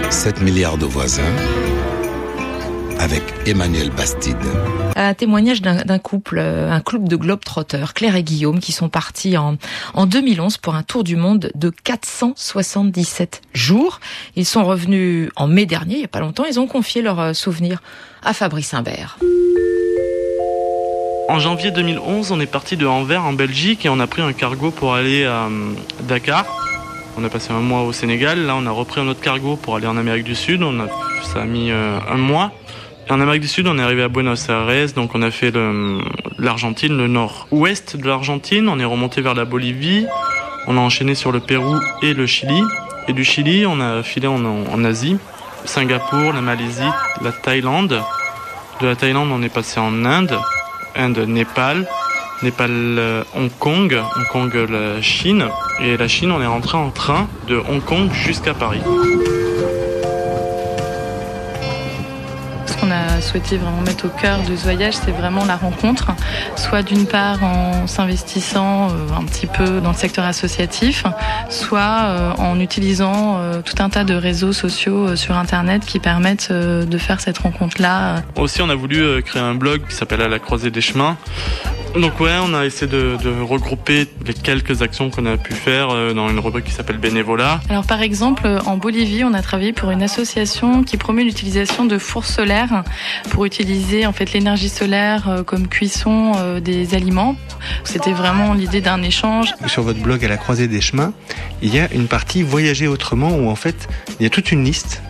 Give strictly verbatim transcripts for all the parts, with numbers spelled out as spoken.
sept milliards de voisins avec Emmanuel Bastide. Un témoignage d'un, d'un couple, un club de globetrotters, Claire et Guillaume, qui sont partis en, en deux mille onze pour un tour du monde de quatre cent soixante-dix-sept jours. Ils sont revenus en mai dernier, il n'y a pas longtemps. Ils ont confié leurs souvenirs à Fabrice Imbert. En janvier deux mille onze, on est parti de Anvers en Belgique et on a pris un cargo pour aller à Dakar. On a passé un mois au Sénégal. Là, on a repris un autre cargo pour aller en Amérique du Sud. On a, ça a mis euh, un mois. Et en Amérique du Sud, on est arrivé à Buenos Aires. Donc, on a fait le, l'Argentine, le nord-ouest de l'Argentine. On est remonté vers la Bolivie. On a enchaîné sur le Pérou et le Chili. Et du Chili, on a filé en, en Asie. Singapour, la Malaisie, la Thaïlande. De la Thaïlande, on est passé en Inde. Inde, Népal. Népal, euh, Hong Kong. Hong Kong, la Chine. Et la Chine, on est rentré en train de Hong Kong jusqu'à Paris. Ce qu'on a souhaité vraiment mettre au cœur de ce voyage, c'est vraiment la rencontre, soit d'une part en s'investissant un petit peu dans le secteur associatif, soit en utilisant tout un tas de réseaux sociaux sur Internet qui permettent de faire cette rencontre-là. Aussi, on a voulu créer un blog qui s'appelle À la croisée des chemins. Donc ouais, on a essayé de, de regrouper les quelques actions qu'on a pu faire dans une rubrique qui s'appelle Bénévolat. Alors par exemple, en Bolivie, on a travaillé pour une association qui promeut l'utilisation de fours solaires pour utiliser en fait l'énergie solaire comme cuisson des aliments. C'était vraiment l'idée d'un échange. Sur votre blog À la croisée des chemins, il y a une partie Voyager autrement où en fait, il y a toute une liste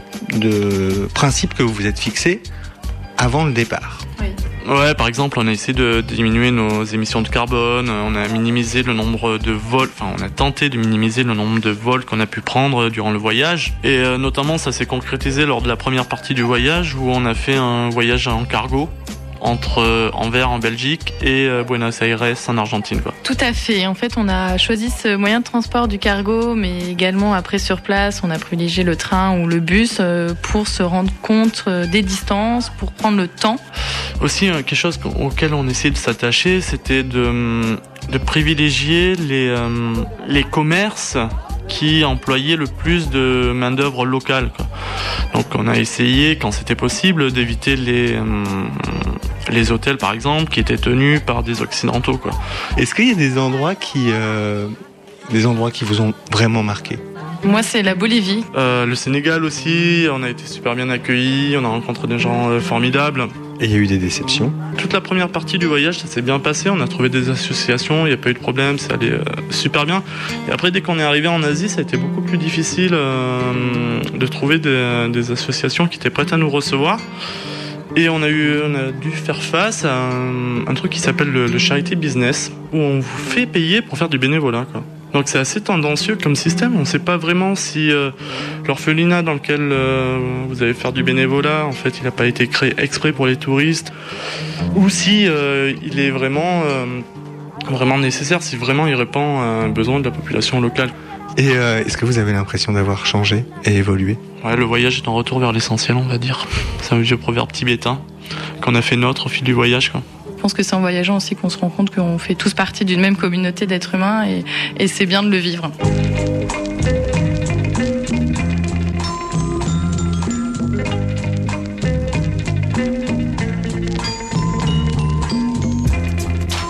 de principes que vous vous êtes fixés avant le départ. Oui. Ouais, par exemple, on a essayé de diminuer nos émissions de carbone, on a minimisé le nombre de vols, enfin, on a tenté de minimiser le nombre de vols qu'on a pu prendre durant le voyage. Et euh, notamment, ça s'est concrétisé lors de la première partie du voyage où on a fait un voyage en cargo entre euh, Anvers en Belgique et euh, Buenos Aires en Argentine, quoi. Tout à fait. En fait, on a choisi ce moyen de transport du cargo, mais également après sur place, on a privilégié le train ou le bus euh, pour se rendre compte euh, des distances, pour prendre le temps. Aussi, quelque chose auquel on essayait de s'attacher, c'était de, de privilégier les, euh, les commerces qui employaient le plus de main-d'œuvre locale, quoi. Donc on a essayé, quand c'était possible, d'éviter les, euh, les hôtels, par exemple, qui étaient tenus par des Occidentaux, quoi. Est-ce qu'il y a des endroits qui, euh, des endroits qui vous ont vraiment marqué ? Moi, c'est la Bolivie. Euh, le Sénégal aussi, on a été super bien accueillis, on a rencontré des gens euh, formidables. Et il y a eu des déceptions ? Toute la première partie du voyage, ça s'est bien passé, on a trouvé des associations, il n'y a pas eu de problème, ça allait euh, super bien. Et après, dès qu'on est arrivé en Asie, ça a été beaucoup plus difficile euh, de trouver des, des associations qui étaient prêtes à nous recevoir. Et on a, eu, on a dû faire face à un, un truc qui s'appelle le, le charity business, où on vous fait payer pour faire du bénévolat, quoi. Donc c'est assez tendancieux comme système, on ne sait pas vraiment si euh, l'orphelinat dans lequel euh, vous allez faire du bénévolat, en fait il n'a pas été créé exprès pour les touristes, ou si euh, il est vraiment, euh, vraiment nécessaire, si vraiment il répond à un besoin de la population locale. Et euh, est-ce que vous avez l'impression d'avoir changé et évolué ? Ouais, le voyage est un retour vers l'essentiel, on va dire. C'est un vieux proverbe tibétain qu'on a fait nôtre au fil du voyage, quoi. Je pense que c'est en voyageant aussi qu'on se rend compte qu'on fait tous partie d'une même communauté d'êtres humains et, et c'est bien de le vivre.